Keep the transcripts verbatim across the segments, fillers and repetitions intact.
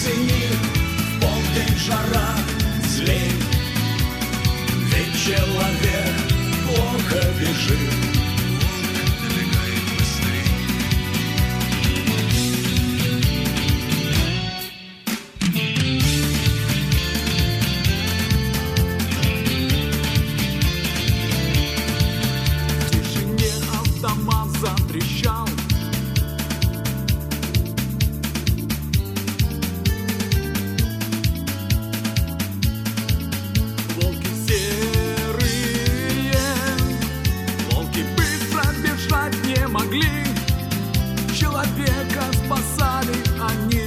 цени, в полдень жара, злей. Ведь человек плохо бежит. Затрещал. Волки серые, волки быстро бежать не могли, человека спасали они.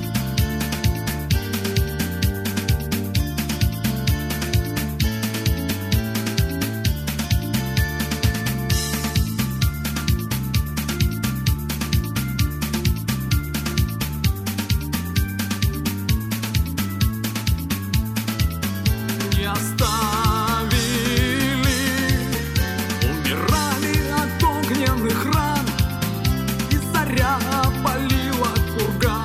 Оставили, умирали от огненных ран, и заря опалила курган.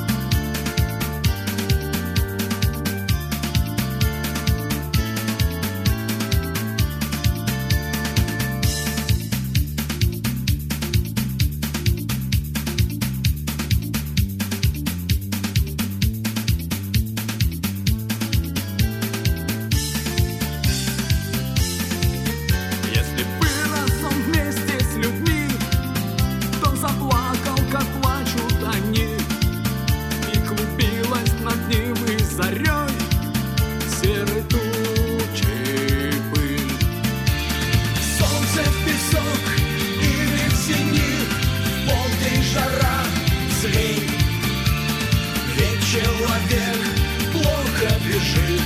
Заплакал, как плачут они, и клубилась над ним и зарей серой тучей пыль. Солнце в песок или в зенит, в полдень жара, злей. Ведь человек плохо бежит.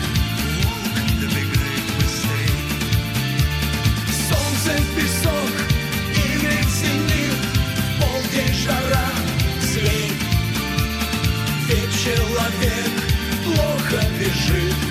Солнце в песок или в зенит, полдень жара, злей. Ведь человек плохо бежит.